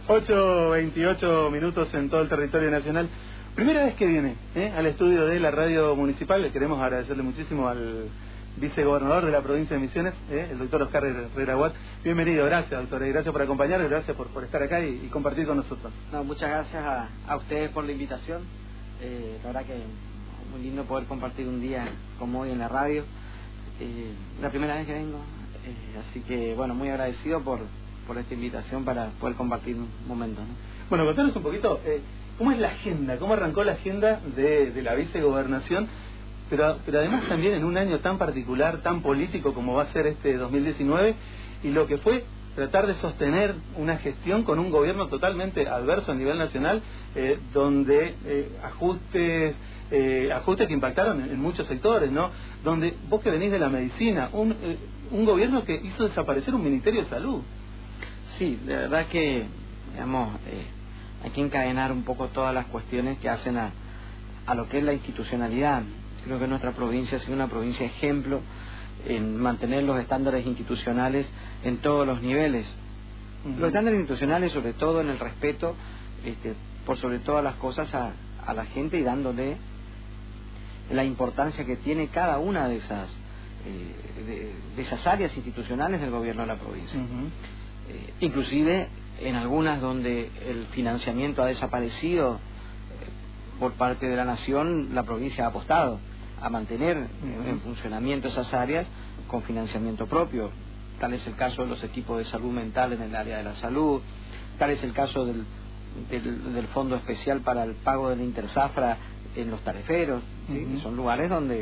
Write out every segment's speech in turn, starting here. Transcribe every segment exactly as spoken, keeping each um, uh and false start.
ocho veintiocho minutos en todo el territorio nacional. Primera vez que viene ¿eh? al estudio de la radio municipal. Le queremos agradecerle muchísimo al vicegobernador de la provincia de Misiones, ¿eh? el doctor Oscar Herrera Watt. Bienvenido, gracias doctor, y gracias por acompañarnos, gracias por, por estar acá y, y compartir con nosotros. No, muchas gracias a, a ustedes por la invitación. Eh, la verdad que muy lindo poder compartir un día como hoy en la radio. Eh, la primera vez que vengo, eh, así que bueno, muy agradecido por, por esta invitación para poder compartir un momento, ¿no? Bueno, contanos un poquito, eh, ¿cómo es la agenda? ¿Cómo arrancó la agenda de, de la vicegobernación? Pero, pero además también en un año tan particular, tan político como va a ser este dos mil diecinueve, y lo que fue tratar de sostener una gestión con un gobierno totalmente adverso a nivel nacional, eh, donde eh, ajustes, eh, ajustes que impactaron en, en muchos sectores, ¿no? Donde vos que venís de la medicina, un, eh, un gobierno que hizo desaparecer un Ministerio de Salud. Sí, de verdad que, digamos, eh, hay que encadenar un poco todas las cuestiones que hacen a, a lo que es la institucionalidad. Creo que nuestra provincia ha sido una provincia ejemplo en mantener los estándares institucionales en todos los niveles. Uh-huh. Los estándares institucionales, sobre todo en el respeto, este, por sobre todas las cosas, a, a la gente, y dándole la importancia que tiene cada una de esas eh, de, de esas áreas institucionales del gobierno de la provincia. Uh-huh. Eh, inclusive en algunas donde el financiamiento ha desaparecido eh, por parte de la nación, la provincia ha apostado a mantener uh-huh. en funcionamiento esas áreas con financiamiento propio. Tal es el caso de los equipos de salud mental en el área de la salud, tal es el caso del, del, del Fondo Especial para el Pago de la Intersafra en los tareferos, ¿sí? Uh-huh. Son lugares donde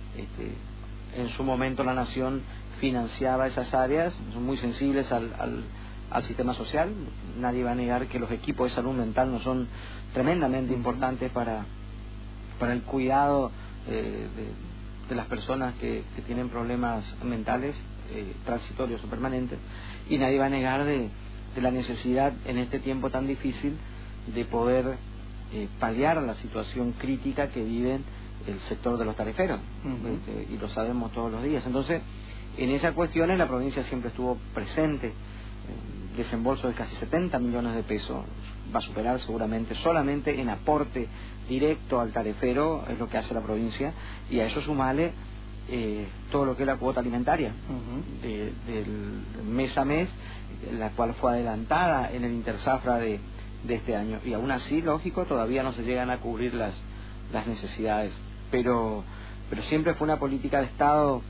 este, en su momento la nación financiaba esas áreas, son muy sensibles al, al, al sistema social. Nadie va a negar que los equipos de salud mental no son tremendamente uh-huh. importantes para, para el cuidado eh, de, de las personas que, que tienen problemas mentales eh, transitorios o permanentes, y nadie va a negar de, de la necesidad en este tiempo tan difícil de poder eh, paliar la situación crítica que vive el sector de los tareferos, uh-huh. este, y lo sabemos todos los días. Entonces, en esas cuestiones la provincia siempre estuvo presente. Eh, desembolso de casi setenta millones de pesos, va a superar seguramente solamente en aporte directo al tarefero, es lo que hace la provincia, y a eso sumale eh, todo lo que es la cuota alimentaria uh-huh. de, del mes a mes, la cual fue adelantada en el Intersafra de, de este año, y aún así, lógico, todavía no se llegan a cubrir las, las necesidades, pero, pero siempre fue una política de Estado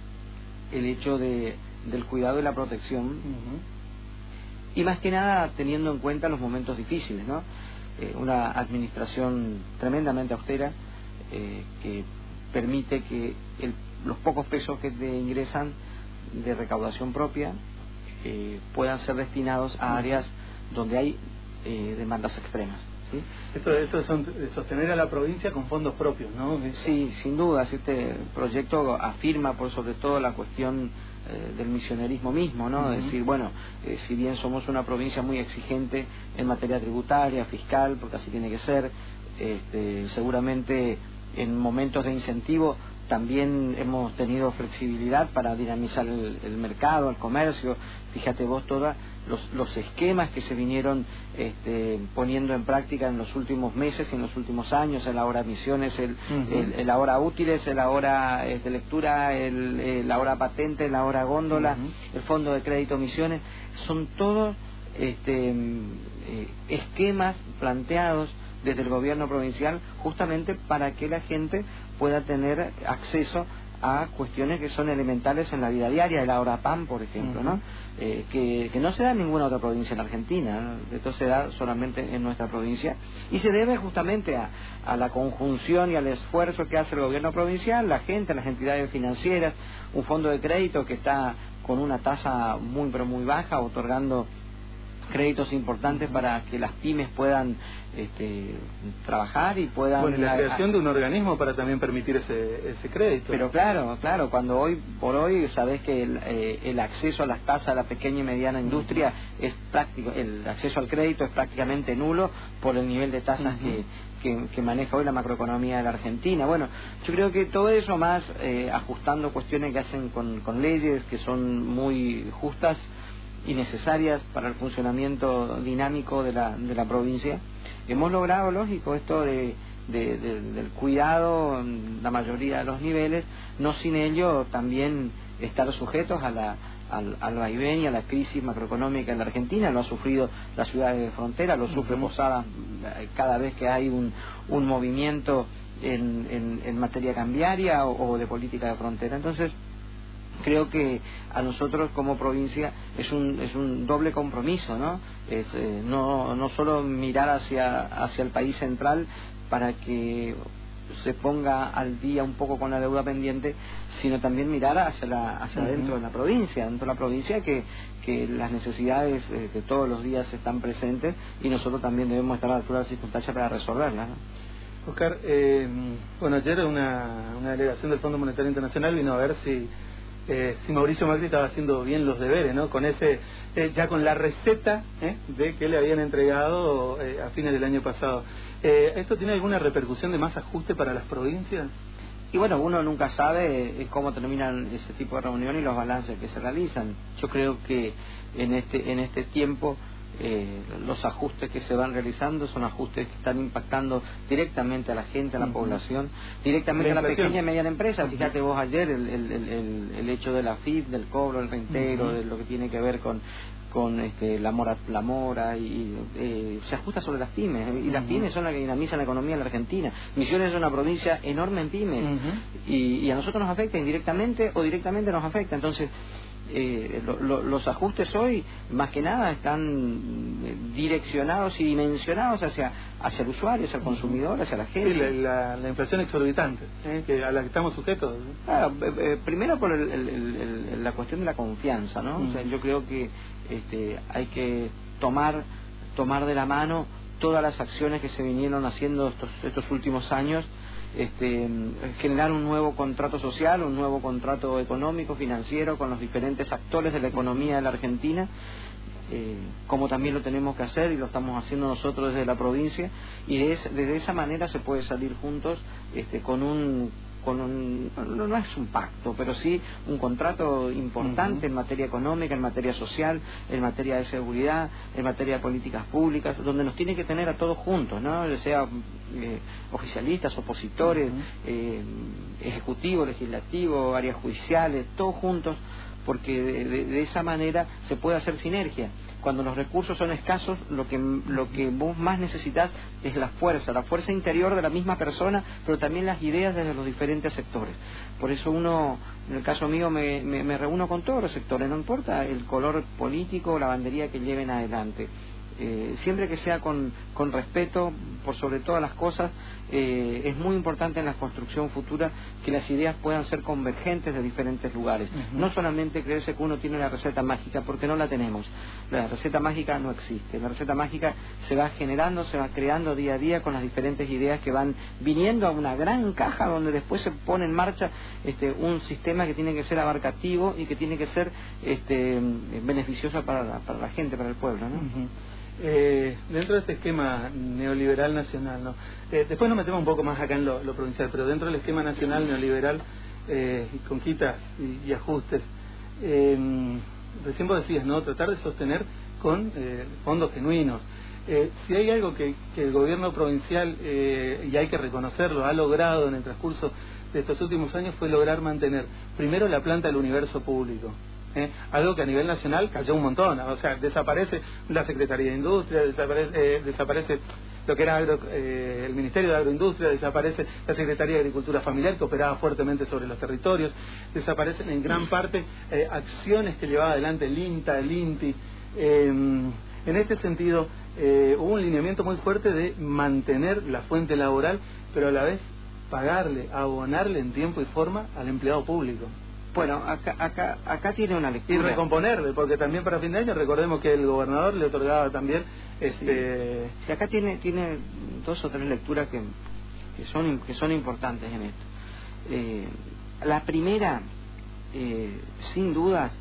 el hecho de, del cuidado y la protección, uh-huh. y más que nada teniendo en cuenta los momentos difíciles, ¿no? Eh, una administración tremendamente austera eh, que permite que el, los pocos pesos que te ingresan de recaudación propia eh, puedan ser destinados a áreas donde hay eh, demandas extremas. ¿Sí? Esto, esto es sostener a la provincia con fondos propios, ¿no? Sí, sin duda. Este proyecto afirma por sobre todo la cuestión eh, del misionerismo mismo, ¿no? Uh-huh. Es decir, bueno, eh, si bien somos una provincia muy exigente en materia tributaria, fiscal, porque así tiene que ser, este, seguramente en momentos de incentivo también hemos tenido flexibilidad para dinamizar el, el mercado, el comercio. Fíjate vos todos los, los esquemas que se vinieron este, poniendo en práctica en los últimos meses y en los últimos años, el ahora misiones, el, uh-huh. el, el ahora útiles, el ahora este, lectura, el, el ahora patente, el ahora góndola, uh-huh. el fondo de crédito misiones, son todos este, eh, esquemas planteados desde el gobierno provincial justamente para que la gente pueda tener acceso a cuestiones que son elementales en la vida diaria, el ahora pan, por ejemplo, uh-huh. ¿no? Eh, que, que no se da en ninguna otra provincia en Argentina, ¿no? Esto se da solamente en nuestra provincia, y se debe justamente a, a la conjunción y al esfuerzo que hace el gobierno provincial, la gente, las entidades financieras, un fondo de crédito que está con una tasa muy pero muy baja, otorgando créditos importantes para que las pymes puedan este, trabajar y puedan... Bueno, y la creación a, de un organismo para también permitir ese, ese crédito. Pero claro, claro, cuando hoy por hoy sabés que el, eh, el acceso a las tasas a la pequeña y mediana industria uh-huh. es práctico, el acceso al crédito es prácticamente nulo por el nivel de tasas uh-huh. que, que, que maneja hoy la macroeconomía de la Argentina. Bueno, yo creo que todo eso más eh, ajustando cuestiones que hacen con, con leyes que son muy justas, y necesarias para el funcionamiento dinámico de la, de la provincia. Hemos logrado, lógico, esto de, de, de, del cuidado en la mayoría de los niveles, no sin ello también estar sujetos a la, al, al vaivén y a la crisis macroeconómica en la Argentina. Lo ha sufrido las ciudades de frontera, lo sufre uh-huh. Posadas cada vez que hay un, un movimiento en, en, en materia cambiaria o, o de política de frontera. Entonces, creo que a nosotros como provincia es un es un doble compromiso, ¿no? Es, eh, no no solo mirar hacia hacia el país central para que se ponga al día un poco con la deuda pendiente, sino también mirar hacia la hacia uh-huh. dentro de la provincia, dentro de la provincia que que las necesidades eh, de todos los días están presentes y nosotros también debemos estar a la altura de las circunstancias para resolverlas, ¿no? Oscar, eh, bueno, ayer una, una delegación del Fondo Monetario Internacional vino a ver si Eh, si Mauricio Macri estaba haciendo bien los deberes, ¿no? Con ese, eh, ya con la receta ¿eh? de que le habían entregado eh, a fines del año pasado. Eh, ¿Esto tiene alguna repercusión de más ajuste para las provincias? Y bueno, uno nunca sabe cómo terminan ese tipo de reuniones y los balances que se realizan. Yo creo que en este en este tiempo eh, los ajustes que se van realizando son ajustes que están impactando directamente a la gente, a la uh-huh. población, directamente a la pequeña y mediana empresa. Uh-huh. Fíjate vos ayer el, el, el, el hecho de la F I P, del cobro, el reintegro, uh-huh. de lo que tiene que ver con con este, la mora la mora y eh, se ajusta sobre las pymes y uh-huh. las pymes son las que dinamizan la economía en la Argentina. Misiones es una provincia enorme en pymes uh-huh. y, y a nosotros nos afecta indirectamente o directamente nos afecta. Entonces eh, lo, lo, los ajustes hoy más que nada están direccionados y dimensionados hacia hacia el usuario, hacia el consumidor, hacia la gente. Sí, la, la, la inflación exorbitante ¿eh? que a la que estamos sujetos. Claro, eh, eh, primero por el, el, el, el, la cuestión de la confianza, ¿no? Uh-huh. O sea, yo creo que este, hay que tomar tomar de la mano todas las acciones que se vinieron haciendo estos estos últimos años. Este, generar un nuevo contrato social, un nuevo contrato económico, financiero con los diferentes actores de la economía de la Argentina, eh, como también lo tenemos que hacer y lo estamos haciendo nosotros desde la provincia, y de, es, de esa manera se puede salir juntos este, con un con un no, no es un pacto, pero sí un contrato importante uh-huh. en materia económica, en materia social, en materia de seguridad, en materia de políticas públicas, donde nos tiene que tener a todos juntos, ¿no? Ya sea eh, oficialistas, opositores, uh-huh. eh, ejecutivo, legislativo, áreas judiciales, todos juntos, porque de, de, de esa manera se puede hacer sinergia. Cuando los recursos son escasos, lo que lo que vos más necesitas es la fuerza, la fuerza interior de la misma persona, pero también las ideas desde los diferentes sectores. Por eso uno, en el caso mío, me, me, me reúno con todos los sectores, no importa el color político o la bandería que lleven adelante. Eh, siempre que sea con, con respeto por sobre todas las cosas, eh, es muy importante en la construcción futura que las ideas puedan ser convergentes de diferentes lugares. Uh-huh. No solamente creerse que uno tiene la receta mágica, porque no la tenemos. La receta mágica no existe. La receta mágica se va generando, se va creando día a día con las diferentes ideas que van viniendo a una gran caja donde después se pone en marcha este, un sistema que tiene que ser abarcativo y que tiene que ser este, beneficioso para la, para la gente, para el pueblo, ¿no? Uh-huh. Eh, dentro de este esquema neoliberal nacional, ¿no? Eh, después nos metemos un poco más acá en lo, lo provincial, pero dentro del esquema nacional neoliberal eh, y con quitas y, y ajustes, eh, recién vos decías, ¿no? Tratar de sostener con eh, fondos genuinos. Eh, si hay algo que, que el gobierno provincial, eh, y hay que reconocerlo, ha logrado en el transcurso de estos últimos años, fue lograr mantener primero la planta del universo público. ¿Eh? Algo que a nivel nacional cayó un montón, o sea, desaparece la Secretaría de Industria, desaparece, eh, desaparece lo que era agro, eh, el Ministerio de Agroindustria, desaparece la Secretaría de Agricultura Familiar, que operaba fuertemente sobre los territorios, desaparecen en gran parte eh, acciones que llevaba adelante el INTA, el INTI. Eh, en este sentido, eh, hubo un lineamiento muy fuerte de mantener la fuente laboral, pero a la vez pagarle, abonarle en tiempo y forma al empleado público. Bueno, acá, acá, acá tiene una lectura. Y recomponerle, porque también para fin de año recordemos que el gobernador le otorgaba también este. Sí, sí, acá tiene tiene dos o tres lecturas que, que son que son importantes en esto. Eh, la primera, eh, sin dudas,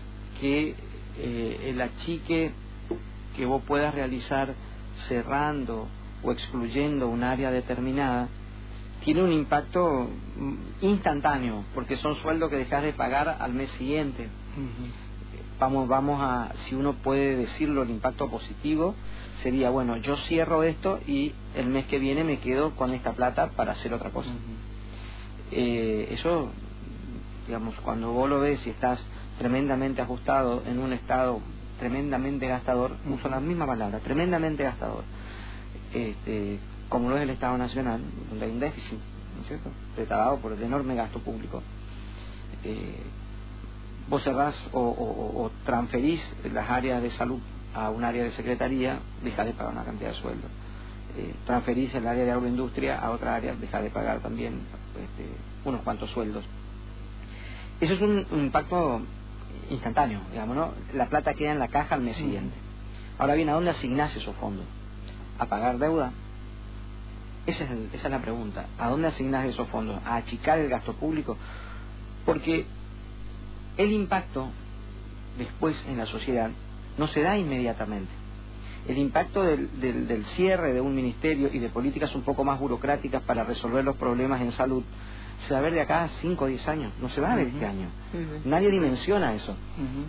que eh, el achique que vos puedas realizar cerrando o excluyendo un área determinada tiene un impacto instantáneo, porque son sueldos que dejas de pagar al mes siguiente. Uh-huh. vamos, vamos a, si uno puede decirlo, el impacto positivo sería, bueno, yo cierro esto y el mes que viene me quedo con esta plata para hacer otra cosa. Uh-huh. eh, eso, digamos, cuando vos lo ves y estás tremendamente ajustado en un estado tremendamente gastador, uh-huh. uso la misma palabra, tremendamente gastador, este, como lo es el Estado Nacional, donde hay un déficit, ¿no es cierto?, retardado por el enorme gasto público. Eh, vos cerrás o, o, o transferís las áreas de salud a un área de secretaría, dejás de pagar una cantidad de sueldo. Eh, transferís el área de agroindustria a otra área, dejás de pagar también este, unos cuantos sueldos. Eso es un, un impacto instantáneo, digamos, ¿no? La plata queda en la caja al mes siguiente. Ahora bien, ¿a dónde asignás esos fondos? ¿A pagar deuda? Esa es, el, esa es la pregunta. ¿A dónde asignás esos fondos? ¿A achicar el gasto público? Porque el impacto después en la sociedad no se da inmediatamente. El impacto del, del, del cierre de un ministerio y de políticas un poco más burocráticas para resolver los problemas en salud se va a ver de acá a cinco o diez años, no se va a ver uh-huh. este año. Uh-huh. Nadie dimensiona eso. Uh-huh.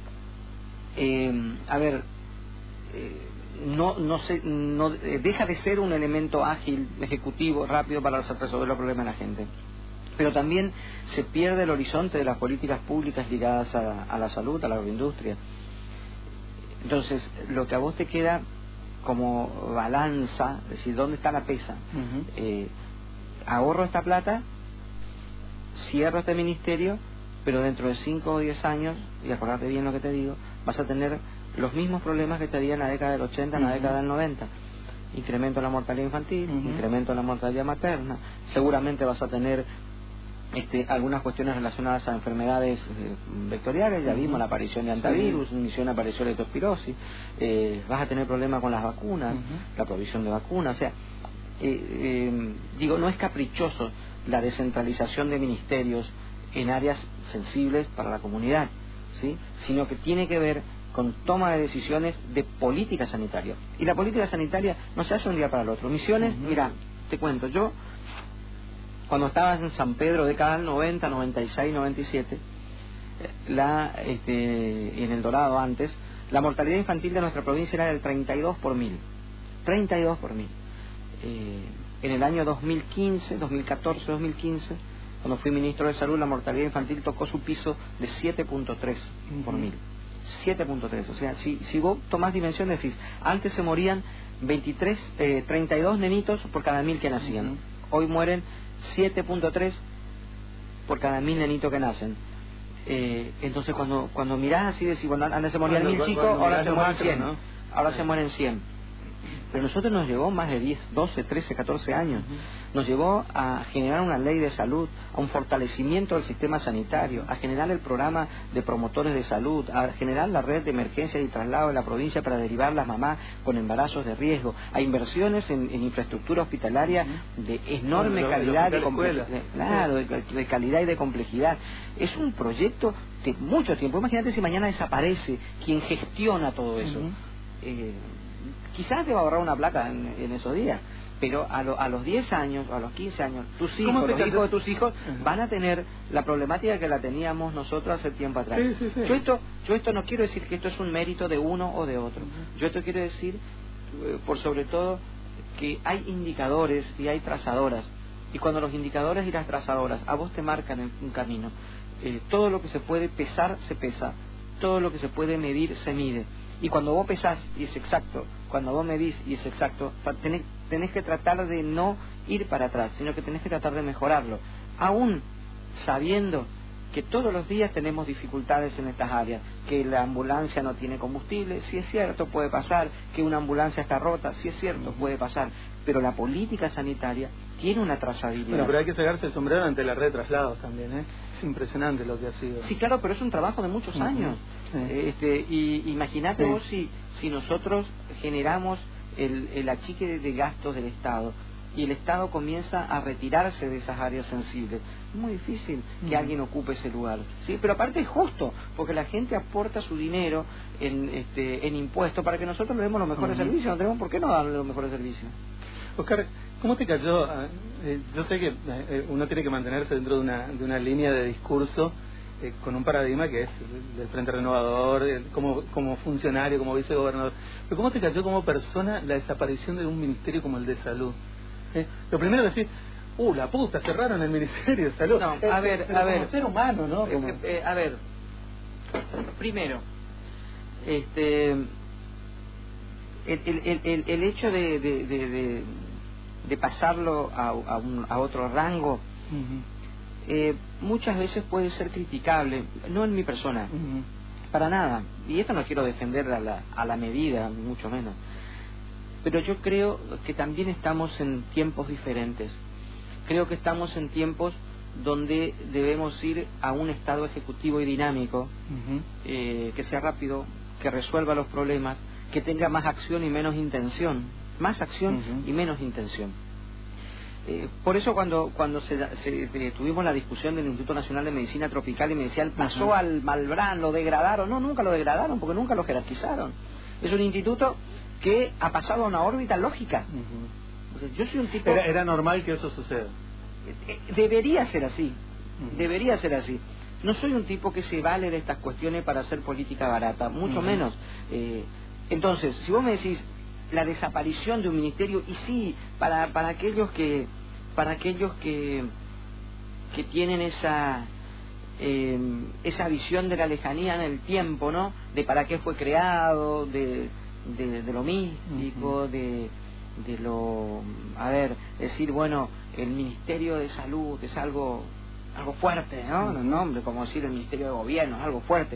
eh, a ver, eh, no, no, se, no eh, deja de ser un elemento ágil, ejecutivo, rápido para resolver los problemas de la gente. Pero también se pierde el horizonte de las políticas públicas ligadas a, a la salud, a la agroindustria. Entonces, lo que a vos te queda como balanza, es decir, ¿dónde está la pesa? Uh-huh. eh, ahorro esta plata, cierro este ministerio, pero dentro de cinco o diez años, y acordate bien lo que te digo, vas a tener los mismos problemas que te había en la década del ochenta, en uh-huh. la década del noventa. Incremento en la mortalidad infantil, uh-huh. incremento en la mortalidad materna, seguramente vas a tener Este, algunas cuestiones relacionadas a enfermedades eh, vectoriales, ya vimos la aparición de antivirus, sí. inició una aparición de leptospirosis, eh, vas a tener problemas con las vacunas, uh-huh. la provisión de vacunas, o sea, eh, eh, digo, no es caprichoso la descentralización de ministerios en áreas sensibles para la comunidad, ¿sí?, sino que tiene que ver con toma de decisiones de política sanitaria. Y la política sanitaria no se hace un día para el otro. Misiones, uh-huh. mira, te cuento, yo cuando estabas en San Pedro, década del noventa, noventa y seis, noventa y siete, la, este, en El Dorado antes, la mortalidad infantil de nuestra provincia era del treinta y dos por mil. treinta y dos por mil. Eh, en el año dos mil quince, dos mil catorce, dos mil quince, cuando fui ministro de Salud, la mortalidad infantil tocó su piso de siete punto tres por mil. siete punto tres. O sea, si, si vos tomás dimensión, decís, antes se morían veintitrés, eh, treinta y dos nenitos por cada mil que nacían. Uh-huh. Hoy mueren siete punto tres por cada mil nenitos que nacen. Eh, entonces cuando cuando mirás así, decís, bueno, antes se morían mil chicos, ahora se mueren cien, ¿no? Ahora se mueren cien. Pero a nosotros nos llevó más de diez, doce, trece, catorce años. Nos llevó a generar una ley de salud, a un fortalecimiento del sistema sanitario, a generar el programa de promotores de salud, a generar la red de emergencias y traslado de la provincia para derivar las mamás con embarazos de riesgo, a inversiones en, en infraestructura hospitalaria de enorme calidad, de, de, claro, de, de calidad y de complejidad. Es un proyecto de mucho tiempo. Imagínate si mañana desaparece quien gestiona todo eso. Uh-huh. eh, Quizás te va a ahorrar una plata en, en esos días, pero a, lo, a los diez años, a los quince años, tus hijos, los hijos de tus hijos, uh-huh. van a tener la problemática que la teníamos nosotros hace tiempo atrás. Sí, sí, sí. Yo esto yo esto no quiero decir que esto es un mérito de uno o de otro. Uh-huh. Yo esto quiero decir, eh, por sobre todo, que hay indicadores y hay trazadoras. Y cuando los indicadores y las trazadoras a vos te marcan un camino, eh, todo lo que se puede pesar, se pesa. Todo lo que se puede medir, se mide. Y cuando vos pesás y es exacto, cuando vos medís y es exacto, tenés, tenés que tratar de no ir para atrás, sino que tenés que tratar de mejorarlo. Aún sabiendo que todos los días tenemos dificultades en estas áreas, que la ambulancia no tiene combustible, sí es cierto, puede pasar, que una ambulancia está rota, sí es cierto, puede pasar, pero la política sanitaria tiene una trazabilidad. Bueno, pero hay que sacarse el sombrero ante la red de traslados también, ¿eh? Es impresionante lo que ha sido. Sí, claro, pero es un trabajo de muchos uh-huh. años. Sí. Este, y imagínate sí. vos si, si nosotros generamos el, el achique de, de gastos del Estado y el Estado comienza a retirarse de esas áreas sensibles. Es muy difícil que uh-huh. alguien ocupe ese lugar, ¿sí? Pero aparte es justo, porque la gente aporta su dinero en, este, en impuestos para que nosotros le demos los mejores uh-huh. servicios. No tenemos por qué no darle los mejores servicios. Oscar, ¿cómo te cayó? Eh, yo sé que eh, uno tiene que mantenerse dentro de una, de una línea de discurso eh, con un paradigma que es del Frente Renovador, eh, como, como funcionario, como vicegobernador. Pero ¿cómo te cayó como persona la desaparición de un ministerio como el de Salud? ¿Eh? Lo primero que decís, uh, la puta, cerraron el Ministerio de Salud. No, eh, a ver, pero a como ver. ser humano, ¿no? Como... Eh, eh, a ver, primero, este, el, el, el, el hecho de, de, de, de, de pasarlo a, a, un, a otro rango, uh-huh. eh, muchas veces puede ser criticable, no en mi persona, uh-huh. para nada. Y esto no quiero defender a la, a la medida, mucho menos. Pero yo creo que también estamos en tiempos diferentes. Creo que estamos en tiempos donde debemos ir a un estado ejecutivo y dinámico, uh-huh. eh, que sea rápido, que resuelva los problemas, que tenga más acción y menos intención, más acción uh-huh. y menos intención. Eh, por eso cuando cuando se, se, eh, tuvimos la discusión del Instituto Nacional de Medicina Tropical y me decían, pasó uh-huh. al Malbrán, lo degradaron. No, nunca lo degradaron, porque nunca lo jerarquizaron. Es un instituto que ha pasado a una órbita lógica. Uh-huh. Yo soy un tipo... Era, era normal que eso suceda. Debería ser así, uh-huh. debería ser así. No soy un tipo que se vale de estas cuestiones para hacer política barata, mucho uh-huh. menos. Eh, entonces, si vos me decís la desaparición de un ministerio, y sí, para para aquellos que para aquellos que que tienen esa eh, esa visión de la lejanía en el tiempo, ¿no? De para qué fue creado, de de, de lo místico, uh-huh. de de lo, a ver, decir, bueno, el Ministerio de Salud es algo algo fuerte, ¿no? Uh-huh. El nombre, como decir el Ministerio de Gobierno, es algo fuerte.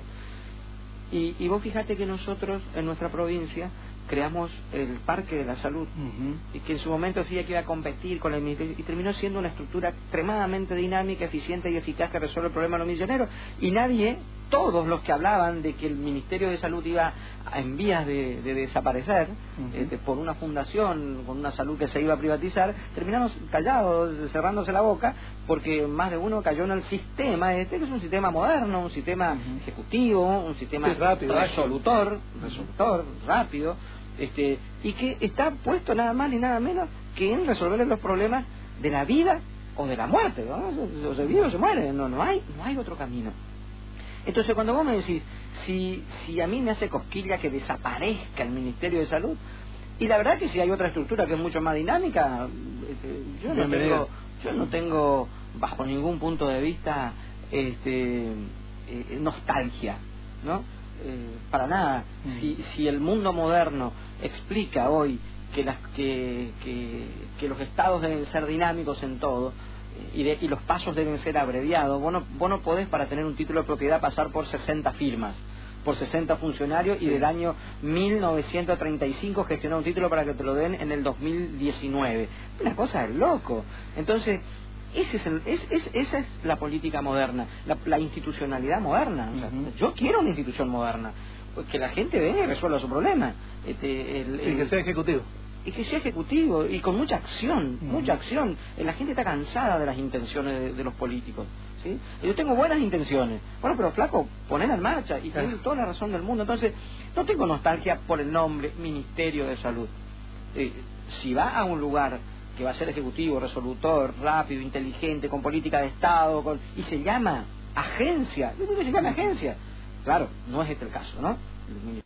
Y, y vos fíjate que nosotros, en nuestra provincia, creamos el Parque de la Salud, uh-huh. y que en su momento decía que iba a competir con el Ministerio, y terminó siendo una estructura extremadamente dinámica, eficiente y eficaz que resuelve el problema de los misioneros, y nadie, todos los que hablaban de que el Ministerio de Salud iba en vías de, de desaparecer, uh-huh. eh, por una fundación con una salud que se iba a privatizar, terminaron callados, cerrándose la boca, porque más de uno cayó en el sistema este, que es un sistema moderno, un sistema uh-huh. ejecutivo, un sistema sí, rápido, resolutor, uh-huh. resolutor, rápido, este, y que está puesto nada más ni nada menos que en resolver los problemas de la vida o de la muerte, ¿no? O se vive o se muere, no, no hay, no hay otro camino. Entonces, cuando vos me decís, si, si a mí me hace cosquilla que desaparezca el Ministerio de Salud, y la verdad que si hay otra estructura que es mucho más dinámica, este, yo no tengo, yo no tengo bajo ningún punto de vista este, eh, nostalgia, ¿no? Eh, para nada. Mm. Si, si el mundo moderno explica hoy que, las, que, que, que los estados deben ser dinámicos en todo, Y, de, y los pasos deben ser abreviados. Vos no, vos no podés, para tener un título de propiedad, pasar por sesenta firmas, por sesenta funcionarios, sí. y del año mil novecientos treinta y cinco gestionar un título para que te lo den en el dos mil diecinueve. Una cosa de loco. Entonces, ese es el, es, es, esa es la política moderna, la, la institucionalidad moderna. O sea, uh-huh. Yo quiero una institución moderna, que la gente venga y resuelva su problema. Este, el, el, y que sea ejecutivo. Y que sea ejecutivo, y con mucha acción, uh-huh. mucha acción. La gente está cansada de las intenciones de, de los políticos, ¿sí? Yo tengo buenas intenciones. Bueno, pero flaco, ponela en marcha, y tienes toda la razón del mundo. Entonces, no tengo nostalgia por el nombre Ministerio de Salud. Eh, si va a un lugar que va a ser ejecutivo, resolutor, rápido, inteligente, con política de Estado, con, y se llama agencia, yo digo que se llama agencia. Claro, no es este el caso, ¿no?